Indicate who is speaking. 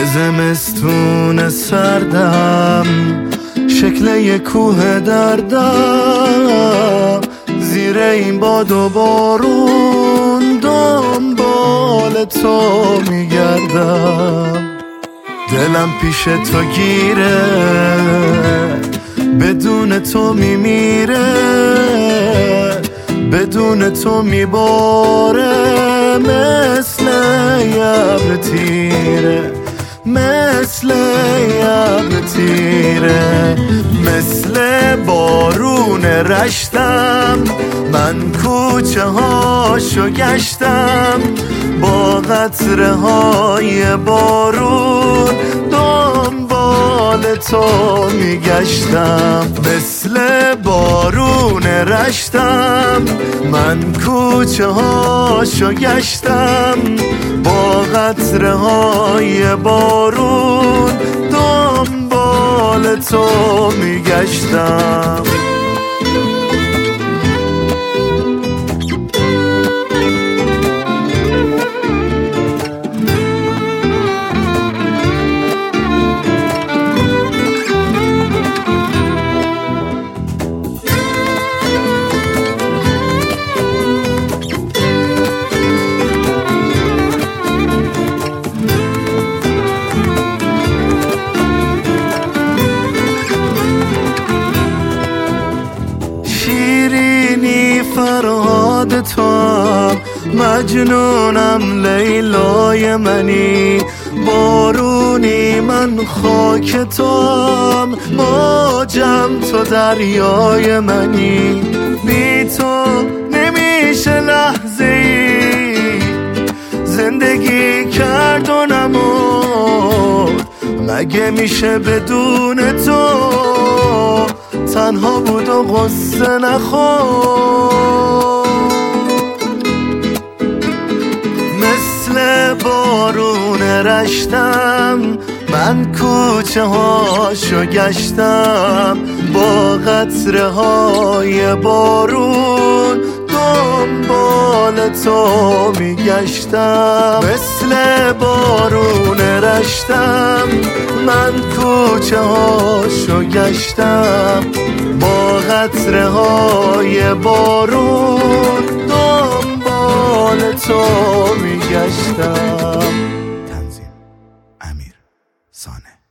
Speaker 1: زمستون سردم شکل یک کوه دردم، زیر این باد و بارون دنبال تو میگردم. دلم پیش تو گیره، بدون تو میمیره، بدون تو میباره، مثل ابر تیره، مثل ابر تیره، مثل بارون رشتم. من کوچه هاشو گشتم، با قطره های بارون دنبال تو میگشتم. مثل بارون رشتم، من کوچه هاشو گشتم، با قطره های بارون دنبال تو میگشتم. فرهاد تو هم، مجنونم لیلای منی، بارونی من خاک تو هم، موجم تو دریای منی. بی تو نمیشه لحظه‌ای زندگی کرد و نمرد، مگه میشه بدون تو تنها بود و غصه نخورد. مثل بارون رشتم، من کوچه هاشو گشتم، با قطره های بارون دنبال تو میگشتم. مثل بارون رشتم، من کوچه هاشو گشتم، با قطره های بارون دنبال تو میگشتم. تنظیم امیر سانه.